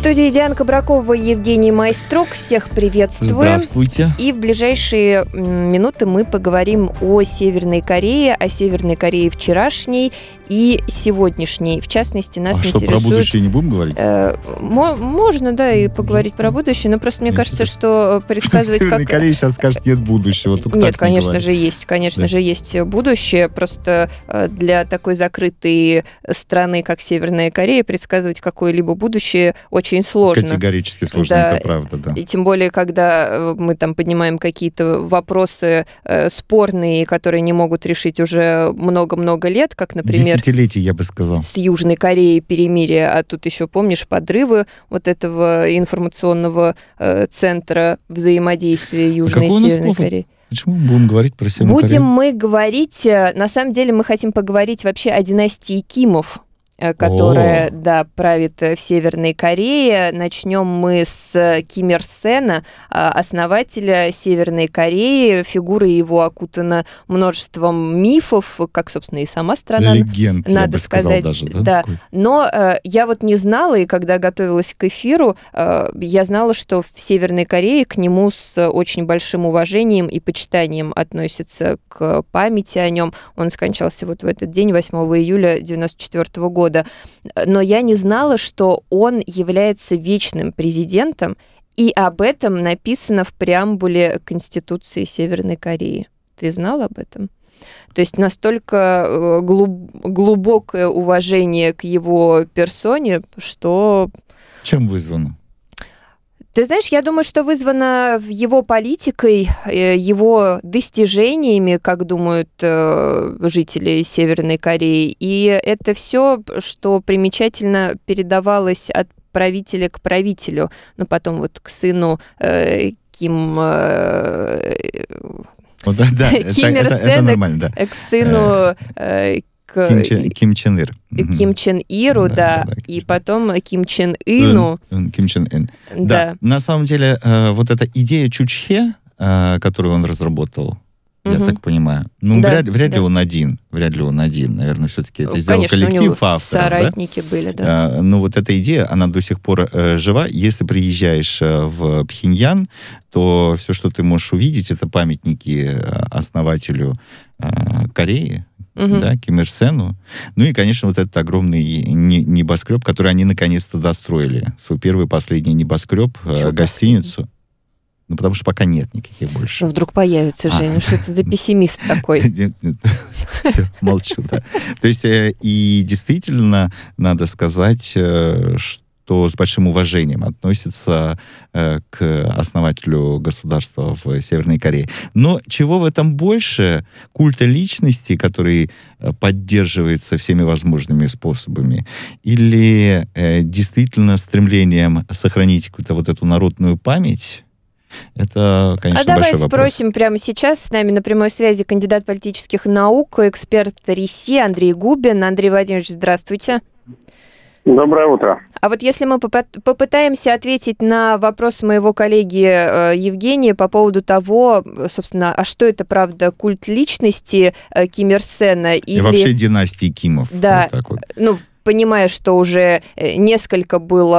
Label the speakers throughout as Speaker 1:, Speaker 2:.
Speaker 1: студии Диана Кабракова и Евгений Майструк. Всех приветствуем.
Speaker 2: Здравствуйте.
Speaker 1: И в ближайшие минуты мы поговорим о Северной Корее, о Северной Корее вчерашней и сегодняшней. В частности, нас интересует...
Speaker 2: что, про будущее не будем говорить?
Speaker 1: Можно, да, и поговорить про будущее, но просто мне кажется, что предсказывать...
Speaker 2: В Северной Корее сейчас скажет, нет будущего.
Speaker 1: Нет, конечно же, есть. Конечно же, есть будущее. Просто для такой закрытой страны, как Северная Корея, предсказывать какое-либо будущее очень сложно.
Speaker 2: Категорически сложно, да, это правда, да.
Speaker 1: И тем более, когда мы там поднимаем какие-то вопросы спорные, которые не могут решить уже много-много лет, как, например...
Speaker 2: Десятилетий, я бы сказал.
Speaker 1: С Южной Кореей перемирие, а тут еще, помнишь, подрывы вот этого информационного центра взаимодействия Южной и Северной Кореи.
Speaker 2: Почему мы будем говорить про Северную Корею?
Speaker 1: Будем мы говорить... На самом деле мы хотим поговорить вообще о династии Кимов, которая, правит в Северной Корее. Начнем мы с Ким Ир Сена, основателя Северной Кореи. Фигура его окутана множеством мифов, как, собственно, и сама страна.
Speaker 2: Легенд,
Speaker 1: надо
Speaker 2: я бы
Speaker 1: сказать,
Speaker 2: сказал даже.
Speaker 1: Да. Но я вот не знала, и когда готовилась к эфиру, я знала, что в Северной Корее к нему с очень большим уважением и почитанием относятся к памяти о нем. Он скончался вот в этот день, 8 июля 1994 года. Но я не знала, что он является вечным президентом, и об этом написано в преамбуле Конституции Северной Кореи. Ты знал об этом? То есть настолько глубокое уважение к его персоне, что...
Speaker 2: Чем вызвано?
Speaker 1: Ты знаешь, я думаю, что вызвано его политикой, его достижениями, как думают жители Северной Кореи. И это все, что примечательно, передавалось от правителя к правителю, но потом вот к сыну Ким... Ким Ир Сена, к сыну...
Speaker 2: Ким Чен Ир.
Speaker 1: Ким Чен Иру, да, и потом Ким Чен Ыну.
Speaker 2: Ким Чен Ын.
Speaker 1: Да.
Speaker 2: На самом деле, вот эта идея Чучхе, которую он разработал, я так понимаю, вряд ли он один. Наверное, все-таки это сделал коллектив авторов.
Speaker 1: Соратники были, да.
Speaker 2: Но вот эта идея, она до сих пор жива. Если приезжаешь в Пхеньян, то все, что ты можешь увидеть, это памятники основателю Кореи, Ким Ир Сену. Ну и, конечно, вот этот огромный небоскреб, который они наконец-то достроили. Свой первый и последний небоскреб, гостиницу. Ну, потому что пока нет никаких больше.
Speaker 1: Ну, вдруг появится, Женя. Что это за пессимист такой?
Speaker 2: Нет. Все, молчу, да. То есть, и действительно, надо сказать, что с большим уважением относится к основателю государства в Северной Корее. Но чего в этом больше? Культа личности, который поддерживается всеми возможными способами, или действительно стремлением сохранить какую-то вот эту народную память? Это, конечно, большой вопрос.
Speaker 1: А давай спросим прямо сейчас. С нами на прямой связи кандидат политических наук, эксперт РИСИ Андрей Губин. Андрей Владимирович, здравствуйте.
Speaker 3: Доброе утро.
Speaker 1: А вот если мы попытаемся ответить на вопрос моего коллеги Евгения по поводу того, собственно, а что это, правда, культ личности Ким Ир Сена?
Speaker 2: И вообще династии Кимов.
Speaker 1: Да,
Speaker 2: вот так вот.
Speaker 1: Понимая, что уже несколько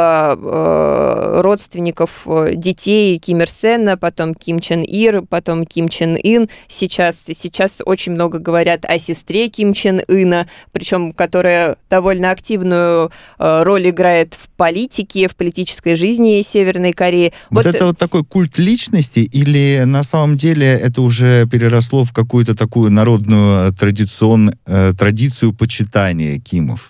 Speaker 1: было родственников детей Ким Ир Сена, потом Ким Чен Ир, потом Ким Чен Ын. Сейчас очень много говорят о сестре Ким Чен Ына, причем которая довольно активную роль играет в политике, в политической жизни Северной Кореи.
Speaker 2: Вот это вот такой культ личности, или на самом деле это уже переросло в какую-то такую народную традицию почитания Кимов?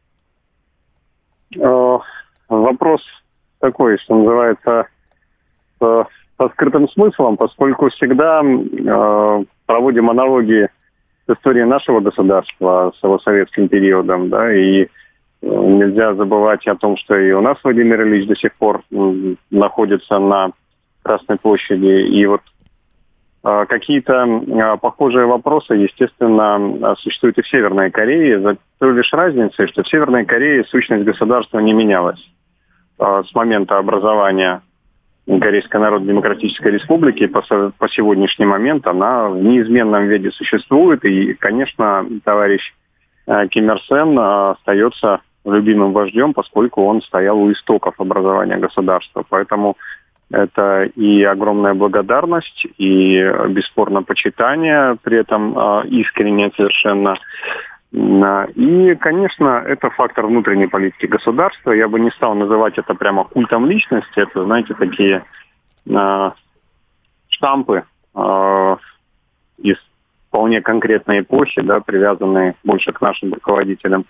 Speaker 3: Вопрос такой, что называется, со скрытым смыслом, поскольку всегда проводим аналогии с историей нашего государства, с его советским периодом, да, и нельзя забывать о том, что и у нас Владимир Ильич до сих пор находится на Красной площади, и вот какие-то похожие вопросы, естественно, существуют и в Северной Корее, за той лишь разницей, что в Северной Корее сущность государства не менялась с момента образования Корейской Народно-Демократической Республики по сегодняшний момент. Она в неизменном виде существует, и, конечно, товарищ Ким Ир Сен остается любимым вождем, поскольку он стоял у истоков образования государства. Поэтому это и огромная благодарность, и бесспорно почитание, при этом искреннее совершенно. И, конечно, это фактор внутренней политики государства. Я бы не стал называть это прямо культом личности. Это, знаете, такие штампы из вполне конкретной эпохи, да, привязанные больше к нашим руководителям.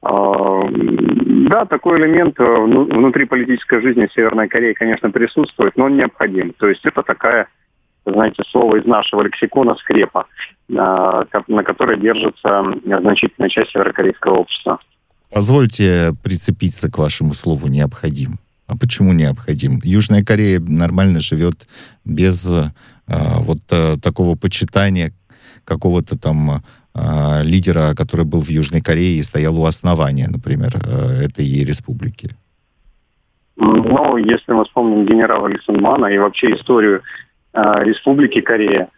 Speaker 3: Да, такой элемент внутри политической жизни Северной Кореи, конечно, присутствует, но он необходим. То есть это такая, знаете, слово из нашего лексикона скрепа, на которой держится значительная часть северокорейского общества.
Speaker 2: Позвольте прицепиться к вашему слову «необходим». А почему необходим? Южная Корея нормально живет без такого почитания какого-то там лидера, который был в Южной Корее и стоял у основания, например, этой республики.
Speaker 3: Ну, если мы вспомним генерала Ли Сун-мана и вообще историю Республики Корея,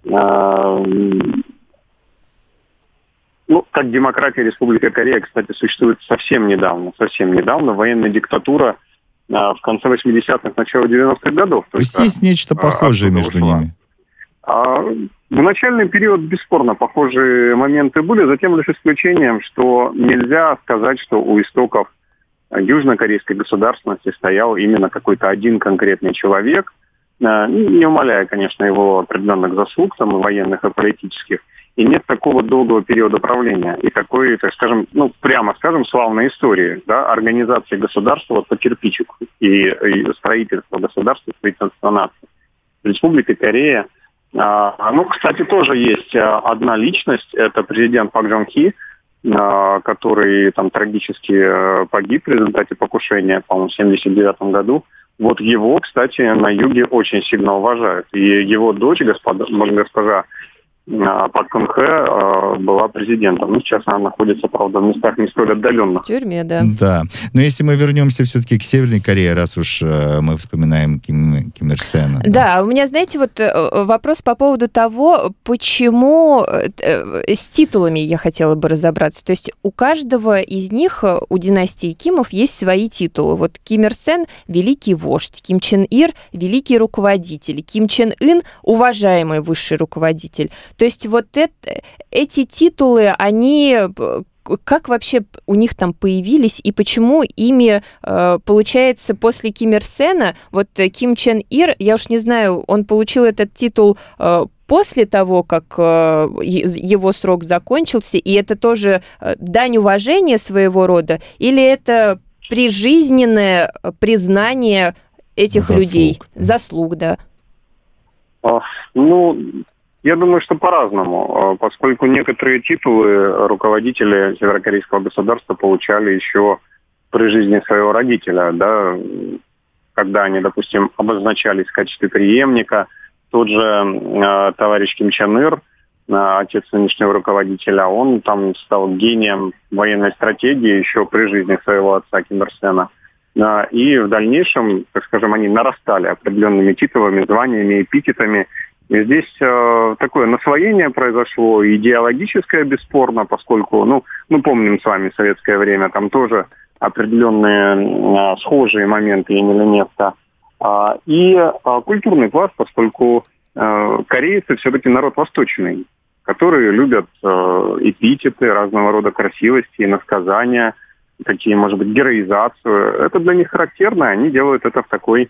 Speaker 3: как демократия Республика Корея, кстати, существует совсем недавно. Военная диктатура в конце 80-х, начало 90-х годов.
Speaker 2: То есть есть нечто похожее между ними?
Speaker 3: В начальный период, бесспорно, похожие моменты были, затем лишь исключением, что нельзя сказать, что у истоков южнокорейской государственности стоял именно какой-то один конкретный человек, не умаляя, конечно, его определенных заслуг, там, и военных, и политических. И нет такого долгого периода правления и такой, так скажем, прямо скажем, славной истории, да, организации государства по кирпичику и строительства государства, строительства нации. Республика Корея. Кстати, тоже есть одна личность, это президент Пак Джон Хи, который там трагически погиб в результате покушения, по-моему, в 1979 году. Вот его, кстати, на юге очень сильно уважают. И его дочь, госпожа Пак Кун Хэ, была президентом. Сейчас она находится, правда, в местах не столь отдаленных.
Speaker 1: В тюрьме, да.
Speaker 2: Да. Но если мы вернемся все-таки к Северной Корее, раз уж мы вспоминаем Ким Ир Сена.
Speaker 1: Да, у меня, знаете, вот вопрос по поводу того, почему с титулами я хотела бы разобраться. То есть у каждого из них, у династии Кимов, есть свои титулы. Вот Ким Ир Сен – великий вождь, Ким Чен Ир – великий руководитель, Ким Чен Ын – уважаемый высший руководитель. То есть вот эти титулы, они как вообще у них там появились и почему ими, получается, после Ким Ир Сена, вот Ким Чен Ир, я уж не знаю, он получил этот титул после того, как его срок закончился, и это тоже дань уважения своего рода, или это прижизненное признание этих людей? Заслуг, да.
Speaker 3: Я думаю, что по-разному, поскольку некоторые титулы руководители северокорейского государства получали еще при жизни своего родителя, да, когда они, допустим, обозначались в качестве преемника. Тот же товарищ Ким Чен Ир, отец нынешнего руководителя, он там стал гением военной стратегии еще при жизни своего отца Ким Ир Сена. И в дальнейшем, так скажем, они нарастали определенными титулами, званиями, эпитетами. И здесь такое наслоение произошло, идеологическое, бесспорно, поскольку, мы помним с вами советское время, там тоже определенные схожие моменты имели место. И культурный пласт, поскольку корейцы все-таки народ восточный, которые любят эпитеты, разного рода красивости, иносказания, такие, может быть, героизацию. Это для них характерно, они делают это в такой...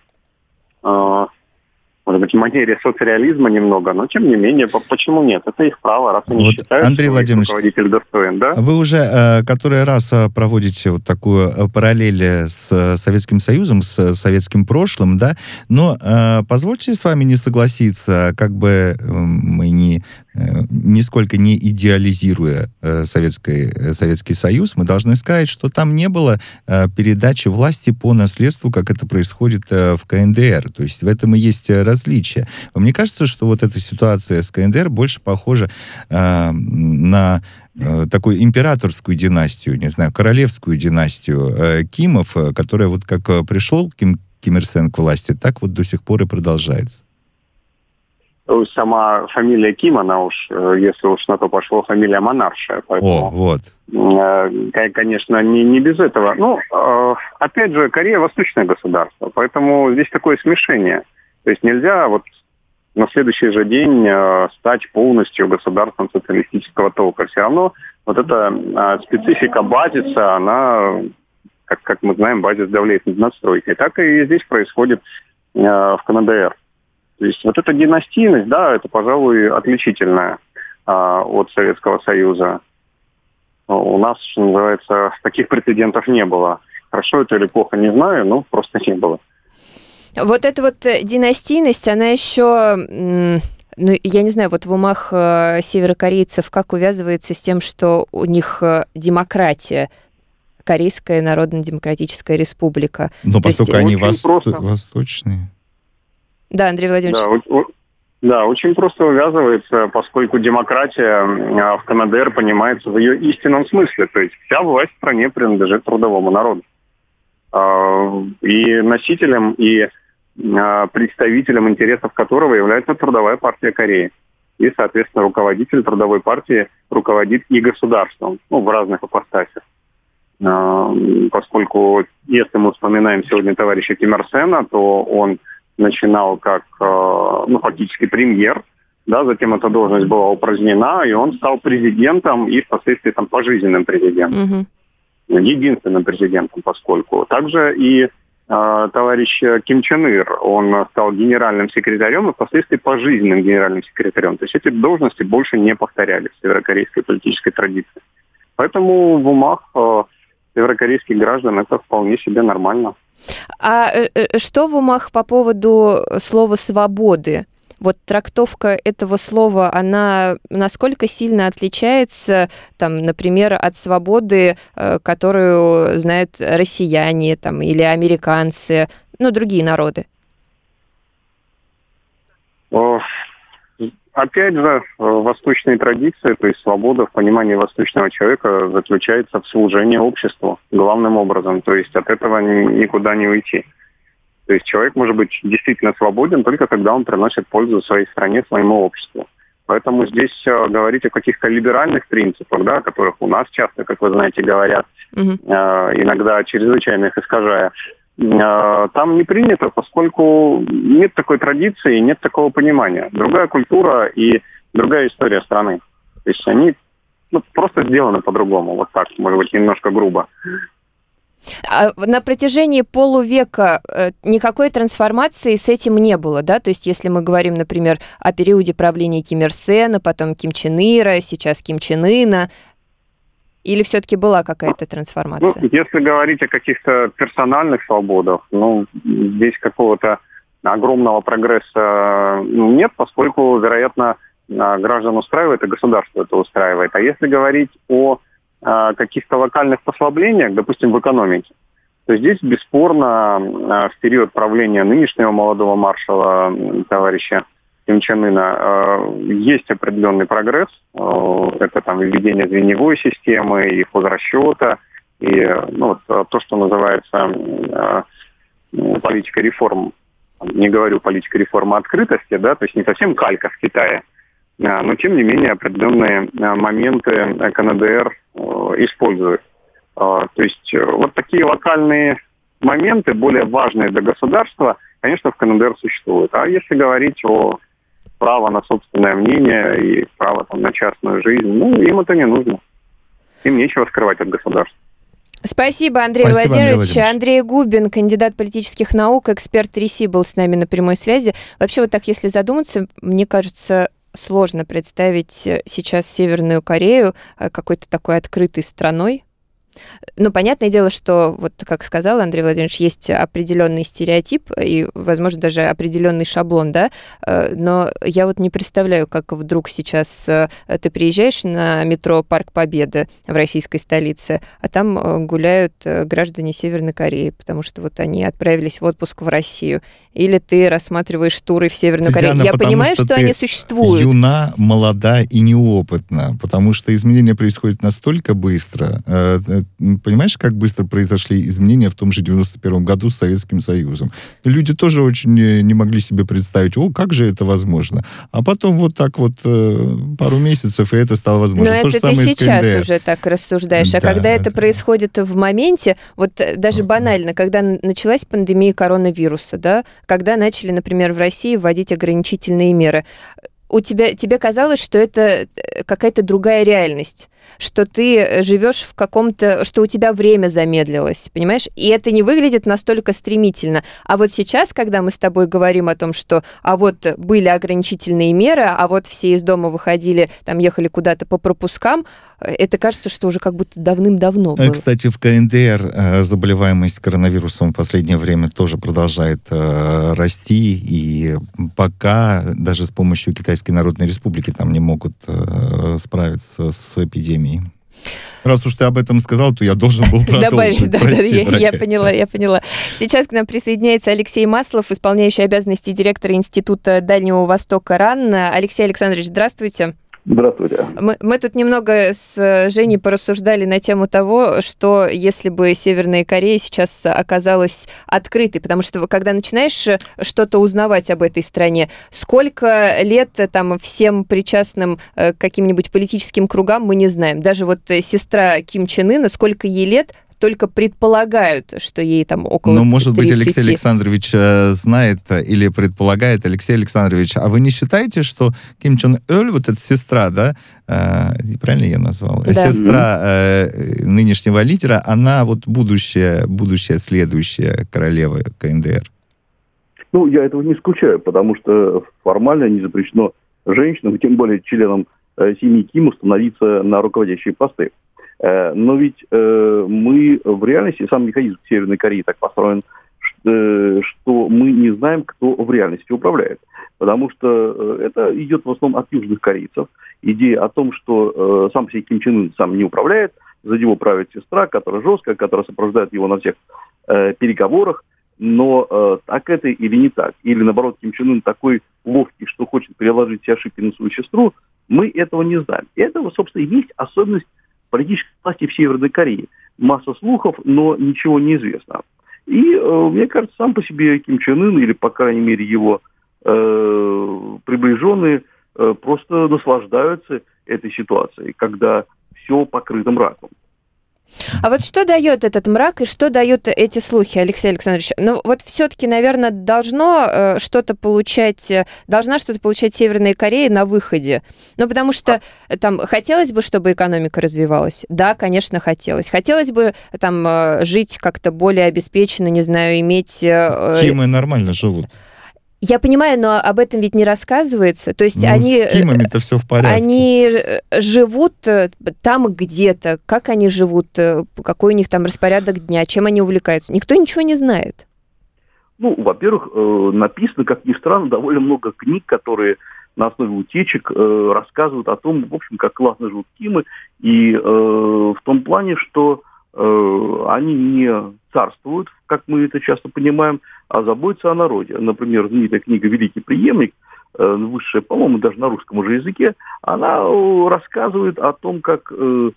Speaker 3: может быть, в манере соцреализма немного, но тем не менее, почему нет? Это их право, раз они считают,
Speaker 2: Андрей
Speaker 3: что руководитель достоин, да?
Speaker 2: Вы уже который раз проводите вот такую параллель с Советским Союзом, с советским прошлым, да, но позвольте с вами не согласиться, как бы мы нисколько не идеализируя Советский Союз, мы должны сказать, что там не было передачи власти по наследству, как это происходит в КНДР. То есть в этом и есть различия. Мне кажется, что вот эта ситуация с КНДР больше похожа на такую императорскую династию, не знаю, королевскую династию Кимов, которая вот как пришел Ким Ир Сен к власти, так вот до сих пор и продолжается.
Speaker 3: сама фамилия Ким, она уж, если уж на то пошло, фамилия монаршая. Поэтому,
Speaker 2: вот.
Speaker 3: Конечно, не без этого. Ну, опять же, Корея восточное государство, поэтому здесь такое смешение. То есть нельзя вот на следующий же день стать полностью государством социалистического толка. Все равно вот эта специфика базиса, она, как мы знаем, базис давлеет над надстройкой. Так и здесь происходит в КНДР. То есть вот эта династийность, да, это, пожалуй, отличительная от Советского Союза. У нас, что называется, таких прецедентов не было. Хорошо это или плохо, не знаю, но просто не было.
Speaker 1: Вот эта вот династийность, она еще, ну, я не знаю, вот в умах северокорейцев как увязывается с тем, что у них демократия, Корейская Народно-Демократическая Республика.
Speaker 2: Но поскольку они восточные.
Speaker 1: Да, Андрей Владимирович.
Speaker 3: Да, очень просто увязывается, поскольку демократия в КНДР понимается в ее истинном смысле. То есть вся власть в стране принадлежит трудовому народу. И носителем, и представителем интересов которого является Трудовая партия Кореи. И, соответственно, руководитель Трудовой партии руководит и государством, в разных ипостасях. Поскольку, если мы вспоминаем сегодня товарища Ким Ир Сена, то он начинал как фактически премьер, да, затем эта должность была упразднена, и он стал президентом и впоследствии пожизненным президентом. Единственным президентом, поскольку. Также и товарищ Ким Чен Ир, он стал генеральным секретарем и впоследствии пожизненным генеральным секретарем. То есть эти должности больше не повторялись в северокорейской политической традиции. Поэтому в умах северокорейских граждан это вполне себе нормально.
Speaker 1: А что в умах по поводу слова «свободы»? Вот трактовка этого слова, она насколько сильно отличается, например, от свободы, которую знают россияне или американцы, другие народы?
Speaker 3: Опять же, восточные традиции, то есть свобода в понимании восточного человека заключается в служении обществу главным образом. То есть от этого никуда не уйти. То есть человек может быть действительно свободен только когда он приносит пользу своей стране, своему обществу. Поэтому здесь говорить о каких-то либеральных принципах, да, о которых у нас часто, как вы знаете, говорят, иногда чрезвычайно их искажая, там не принято, поскольку нет такой традиции, нет такого понимания. Другая культура и другая история страны. То есть они просто сделаны по-другому, вот так, может быть, немножко грубо.
Speaker 1: На протяжении полувека никакой трансформации с этим не было, да? То есть если мы говорим, например, о периоде правления Ким Ир Сена, потом Ким Чен Ира, сейчас Ким Чен Ына, или все-таки была какая-то трансформация?
Speaker 3: Если говорить о каких-то персональных свободах, здесь какого-то огромного прогресса нет, поскольку, вероятно, граждан устраивает, и государство это устраивает. А если говорить о каких-то локальных послаблениях, допустим, в экономике, то здесь бесспорно в период правления нынешнего молодого маршала, товарища Ким Чен Ына, есть определенный прогресс. Это введение звеньевой системы и хозрасчета, и то, что называется политикой реформ. Не говорю политикой реформы открытости, да, то есть не совсем калька в Китае, но тем не менее определенные моменты КНДР используют. То есть вот такие локальные моменты, более важные для государства, конечно, в КНДР существуют. А если говорить о праве на собственное мнение и право на частную жизнь, им это не нужно. Им нечего скрывать от государства.
Speaker 1: Спасибо, Андрей Владимирович. Андрей Губин, кандидат политических наук, эксперт РИСИ, был с нами на прямой связи. Вообще, вот так, если задуматься, мне кажется, сложно представить сейчас Северную Корею какой-то такой открытой страной. Понятное дело, что, вот как сказал Андрей Владимирович, есть определенный стереотип и, возможно, даже определенный шаблон, да, но я не представляю, как вдруг сейчас ты приезжаешь на метро Парк Победы в российской столице, а там гуляют граждане Северной Кореи, потому что они отправились в отпуск в Россию. Или ты рассматриваешь туры в Северную Корею. Я понимаю, что они существуют.
Speaker 2: Юна, молода и неопытна, потому что изменения происходят настолько быстро. понимаешь, как быстро произошли изменения в том же 91 году с Советским Союзом? Люди тоже очень не могли себе представить, как же это возможно? А потом вот так вот пару месяцев, и это стало возможно.
Speaker 1: Но
Speaker 2: то
Speaker 1: это
Speaker 2: же самое
Speaker 1: ты сейчас
Speaker 2: КНДР.
Speaker 1: уже так рассуждаешь. А когда это происходит в моменте, вот даже банально, когда началась пандемия коронавируса, да, когда начали, например, в России вводить ограничительные меры, тебе казалось, что это какая-то другая реальность, что ты живешь в каком-то, что у тебя время замедлилось, понимаешь? И это не выглядит настолько стремительно. А вот сейчас, когда мы с тобой говорим о том, что вот были ограничительные меры, а вот все из дома выходили, там ехали куда-то по пропускам, это кажется, что уже как будто давным-давно было.
Speaker 2: Кстати, в КНДР заболеваемость коронавирусом в последнее время тоже продолжает расти, и пока даже с помощью Китайской Народной Республики там не могут справиться с эпидемией. Раз уж ты об этом сказал, то я должен был продолжить. Прости,
Speaker 1: я поняла. Сейчас к нам присоединяется Алексей Маслов, исполняющий обязанности директора Института Дальнего Востока РАН. Алексей Александрович, здравствуйте.
Speaker 3: Здравствуйте.
Speaker 1: Мы тут немного с Женей порассуждали на тему того, что если бы Северная Корея сейчас оказалась открытой, потому что когда начинаешь что-то узнавать об этой стране, сколько лет там всем причастным к каким-нибудь политическим кругам мы не знаем. Даже вот сестра Ким Чен Ына, сколько ей лет, только предполагают, что ей там около 30.
Speaker 2: Ну, может быть, Алексей Александрович знает или предполагает. Алексей Александрович, а вы не считаете, что Ким Чен Ыль, вот эта сестра, да, правильно я назвал? Да. Сестра нынешнего лидера, она вот будущая следующая королева КНДР?
Speaker 4: Ну, я этого не исключаю, потому что формально не запрещено женщинам, тем более членам семьи Кима, становиться на руководящие посты. Но ведь мы в реальности, сам механизм Северной Кореи так построен, что мы не знаем, кто в реальности управляет. Потому что это идет в основном от южных корейцев. Идея о том, что сам себе Ким Чен Ын сам не управляет, за него правит сестра, которая жесткая, которая сопровождает его на всех переговорах. Но так это или не так? Или, наоборот, Ким Чен Ын такой ловкий, что хочет переложить все ошибки на свою сестру, мы этого не знаем. И это, собственно, и есть особенность политической власти в Северной Корее. Масса слухов, но ничего не известно. И, мне кажется, сам по себе Ким Чен Ын, или, по крайней мере, его приближенные, просто наслаждаются этой ситуацией, когда все покрыто мраком.
Speaker 1: А вот что дает этот мрак и что дают эти слухи, Алексей Александрович? Ну вот все-таки, наверное, должна что-то получать Северная Корея на выходе. Ну потому что там хотелось бы, чтобы экономика развивалась. Да, конечно, хотелось. Хотелось бы там жить как-то более обеспеченно, не знаю, иметь...
Speaker 2: Кимы нормально живут.
Speaker 1: Я понимаю, но об этом ведь не рассказывается. То есть
Speaker 2: с Кимами-то все в порядке.
Speaker 1: Они живут там где-то. Как они живут? Какой у них там распорядок дня? Чем они увлекаются? Никто ничего не знает.
Speaker 4: Ну, во-первых, написано, как ни странно, довольно много книг, которые на основе утечек рассказывают о том, в общем, как классно живут Кимы. И в том плане, что они не царствуют, как мы это часто понимаем, а заботятся о народе. Например, знаменитая книга «Великий преемник», высшая, по-моему, даже на русском уже языке, она рассказывает о том, как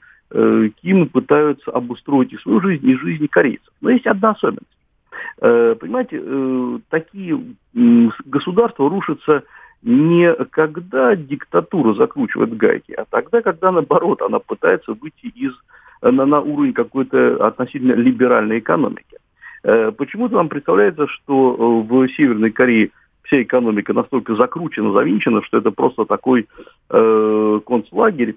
Speaker 4: Кимы пытаются обустроить и свою жизнь, и жизнь корейцев. Но есть одна особенность. Понимаете, такие государства рушатся не когда диктатура закручивает гайки, а тогда, когда, наоборот, она пытается выйти на уровень какой-то относительно либеральной экономики. Почему-то нам представляется, что в Северной Корее вся экономика настолько закручена, завинчена, что это просто такой концлагерь.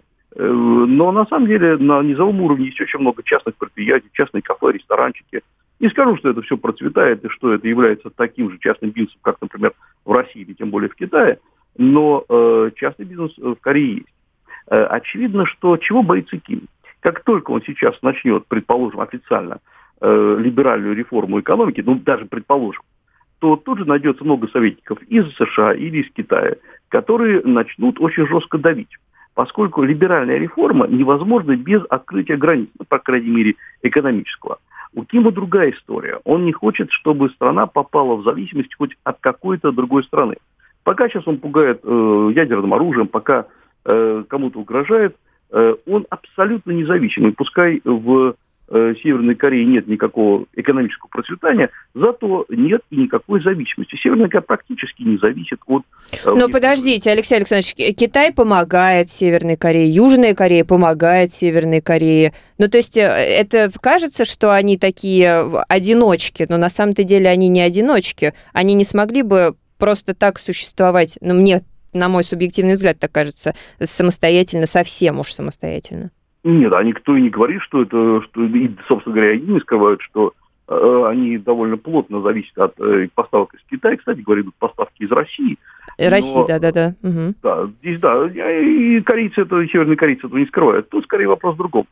Speaker 4: Но на самом деле на низовом уровне есть очень много частных предприятий, частные кафе, ресторанчики. Не скажу, что это все процветает и что это является таким же частным бизнесом, как, например, в России или тем более в Китае, но частный бизнес в Корее есть. Очевидно, что чего боится Ким? Как только он сейчас начнет, предположим, официально либеральную реформу экономики, ну, даже предположим, то тут же найдется много советников из США или из Китая, которые начнут очень жестко давить. Поскольку либеральная реформа невозможна без открытия границ, ну, по крайней мере, экономического. У Кима другая история. Он не хочет, чтобы страна попала в зависимость хоть от какой-то другой страны. Пока сейчас он пугает ядерным оружием, пока кому-то угрожает, он абсолютно независимый. Пускай в Северной Кореи нет никакого экономического процветания, зато нет и никакой зависимости. Северная Корея практически не зависит от...
Speaker 1: Но подождите, Алексей Александрович, Китай помогает Северной Корее, Южная Корея помогает Северной Корее. Ну, то есть это кажется, что они такие одиночки, но на самом-то деле они не одиночки. Они не смогли бы просто так существовать, ну, мне, на мой субъективный взгляд, так кажется, самостоятельно, совсем уж самостоятельно.
Speaker 4: Нет, никто и не говорит, что это, что, и, собственно говоря, они не скрывают, что они довольно плотно зависят от поставок из Китая. Кстати говоря, идут поставки из России.
Speaker 1: Россия, да-да-да. Угу.
Speaker 4: Да, здесь, да, и корейцы, северные корейцы этого не скрывают. Тут скорее вопрос в другом.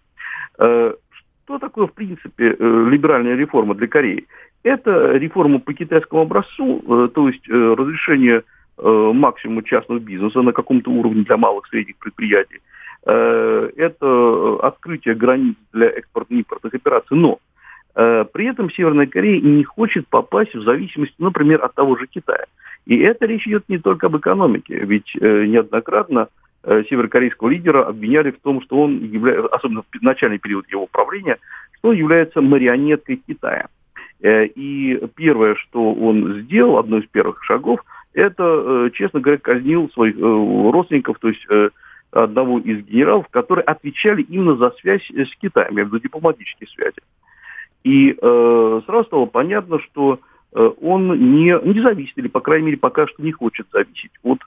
Speaker 4: Что такое, в принципе, либеральная реформа для Кореи? Это реформа по китайскому образцу, то есть разрешение максимума частного бизнеса на каком-то уровне для малых и средних предприятий. Это открытие границ для экспортно-импортных операций, но при этом Северная Корея не хочет попасть в зависимость, например, от того же Китая. И это речь идет не только об экономике, ведь неоднократно северокорейского лидера обвиняли в том, что он является, особенно в начальный период его правления, что он является марионеткой Китая. И первое, что он сделал, одно из первых шагов, это, честно говоря, казнил своих родственников, то есть одного из генералов, которые отвечали именно за связь с Китаем, я имею в виду дипломатические связи. И сразу стало понятно, что он не зависит, или, по крайней мере, пока что не хочет зависеть от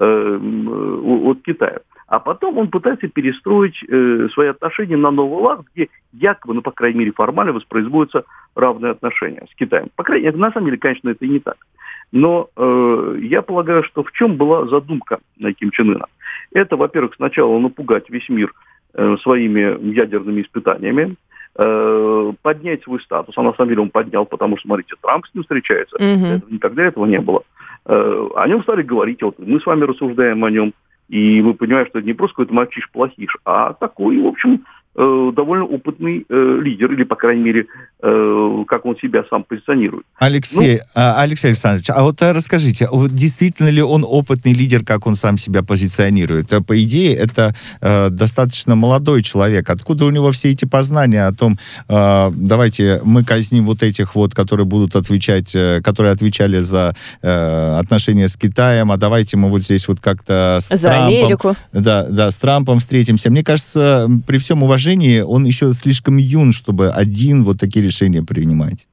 Speaker 4: Китая. А потом он пытается перестроить свои отношения на новый лад, где якобы, ну, по крайней мере, формально воспроизводятся равные отношения с Китаем. По крайней мере, на самом деле, конечно, это и не так. Но я полагаю, что в чем была задумка Ким Чен Ына? Это, во-первых, сначала напугать весь мир своими ядерными испытаниями, поднять свой статус. А на самом деле он поднял, потому что, смотрите, Трамп с ним встречается. Никогда этого не было. О нем стали говорить, вот мы с вами рассуждаем о нем, и мы понимаем, что это не просто какой-то мальчиш-плохиш, а такой, в общем, довольно опытный лидер, или, по крайней мере, как он себя сам позиционирует.
Speaker 2: Алексей Александрович, а вот расскажите, вот действительно ли он опытный лидер, как он сам себя позиционирует? По идее, это достаточно молодой человек. Откуда у него все эти познания о том, давайте мы казним вот этих вот, которые будут отвечать, которые отвечали за отношения с Китаем, а давайте мы вот здесь вот как-то с
Speaker 1: за
Speaker 2: Трампом...
Speaker 1: Америку.
Speaker 2: Да, с Трампом встретимся. Мне кажется, при всем уважении, он еще слишком юн, чтобы один вот такие решения принимать.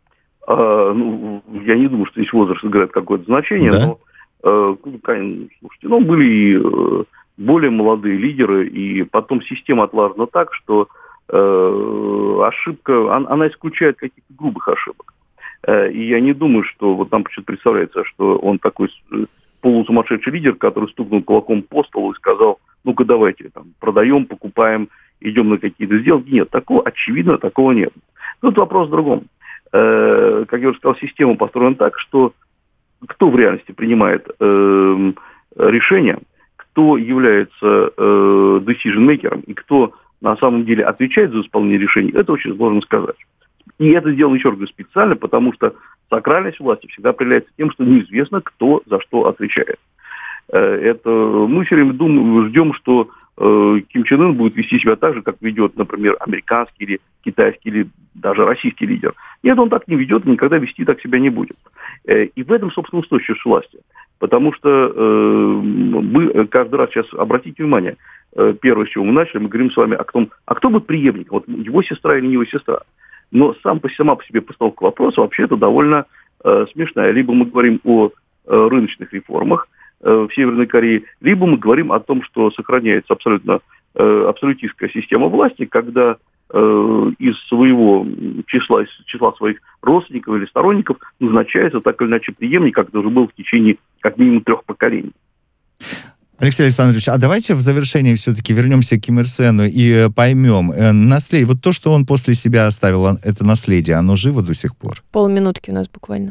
Speaker 4: Я не думаю, что здесь возраст играет какое-то значение,
Speaker 2: да?
Speaker 4: Но, слушайте, были и более молодые лидеры, и потом система отлажена так, что ошибка, она исключает каких-то грубых ошибок. И я не думаю, что вот нам почему-то представляется, что он такой полусумасшедший лидер, который стукнул кулаком по столу и сказал, ну-ка давайте, там, продаем, покупаем, идем на какие-то сделки. Нет, очевидно, такого нет. Тут вопрос в другом. Как я уже сказал, система построена так, что кто в реальности принимает решения, кто является decision-maker'ом и кто на самом деле отвечает за исполнение решений, это очень сложно сказать. И это сделано, еще раз говорю, специально, потому что сакральность власти всегда определяется тем, что неизвестно, кто за что отвечает. Это мы все время ждем, что Ким Чен Ын будет вести себя так же, как ведет, например, американский или китайский или даже российский лидер. Нет, он так не ведет и никогда вести так себя не будет. И в этом, собственно, устойчивость власти. Потому что мы каждый раз сейчас, обратите внимание, первое, с чего мы начали, мы говорим с вами о том, а кто будет преемник, вот его сестра или не его сестра. Но сама по себе постановка вопроса вообще это довольно смешная. Либо мы говорим о рыночных реформах в Северной Корее, либо мы говорим о том, что сохраняется абсолютно абсолютистская система власти, когда из своего числа своих родственников или сторонников назначается так или иначе преемник, как это уже было в течение как минимум 3 поколений.
Speaker 2: Алексей Александрович, а давайте в завершении все-таки вернемся к Ким Ир Сену и поймем, наследие, вот то, что он после себя оставил, это наследие, оно живо до сих пор?
Speaker 1: Полминутки у нас буквально.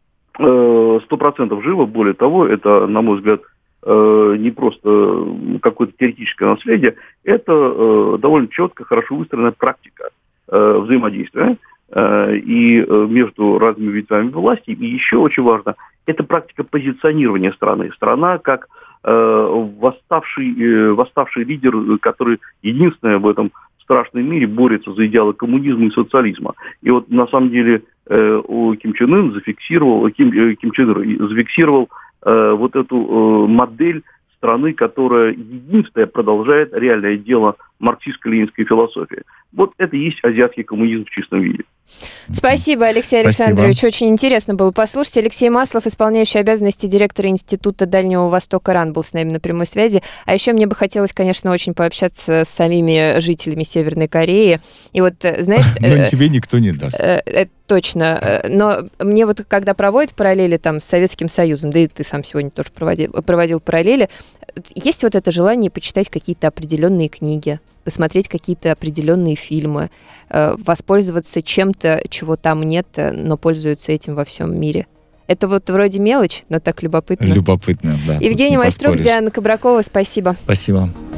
Speaker 4: 100% живо, более того, это, на мой взгляд, не просто какое-то теоретическое наследие, это довольно четко, хорошо выстроенная практика взаимодействия и между разными ветвями власти. И еще очень важно, это практика позиционирования страны. Страна как восставший лидер, который единственное в этом страшном мире борется за идеалы коммунизма и социализма. И вот на самом деле Ким Чен Ын зафиксировал вот эту модель страны, которая единственная продолжает реальное дело марксистско-ленинской философии. Вот это и есть азиатский коммунизм в чистом виде.
Speaker 1: Спасибо, Алексей Александрович. Очень интересно было послушать. Алексей Маслов, исполняющий обязанности директора Института Дальнего Востока РАН, был с нами на прямой связи. А еще мне бы хотелось, конечно, очень пообщаться с самими жителями Северной Кореи. И вот, знаешь...
Speaker 2: Но тебе никто не даст.
Speaker 1: Точно. Но мне вот, когда проводят параллели там с Советским Союзом, да и ты сам сегодня тоже проводил параллели, есть вот это желание почитать какие-то определенные книги, посмотреть какие-то определенные фильмы, воспользоваться чем-то, чего там нет, но пользуются этим во всем мире. Это вот вроде мелочь, но так любопытно.
Speaker 2: Любопытно, да.
Speaker 1: Евгений Майструк, Диана Кабракова, спасибо.
Speaker 2: Спасибо.